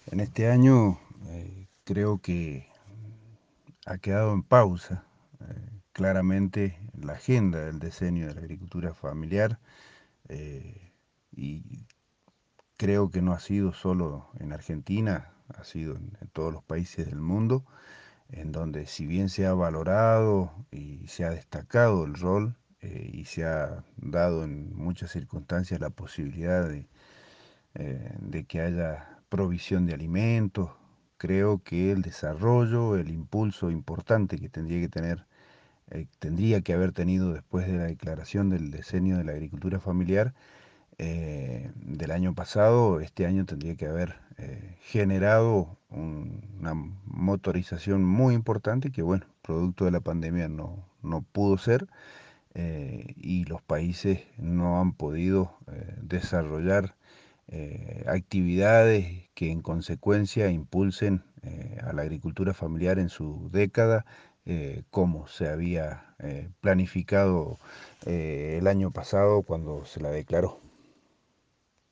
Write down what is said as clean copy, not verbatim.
En este año creo que ha quedado en pausa claramente la agenda del diseño de la agricultura familiar y creo que no ha sido solo en Argentina, ha sido en todos los países del mundo, en donde si bien se ha valorado y se ha destacado el rol y se ha dado en muchas circunstancias la posibilidad de que haya provisión de alimentos. Creo que el desarrollo, el impulso importante que tendría que haber tenido después de la declaración del diseño de la agricultura familiar del año pasado, este año tendría que haber generado una motorización muy importante que, bueno, producto de la pandemia no pudo ser y los países no han podido desarrollar actividades que en consecuencia impulsen a la agricultura familiar en su década, como se había planificado el año pasado cuando se la declaró.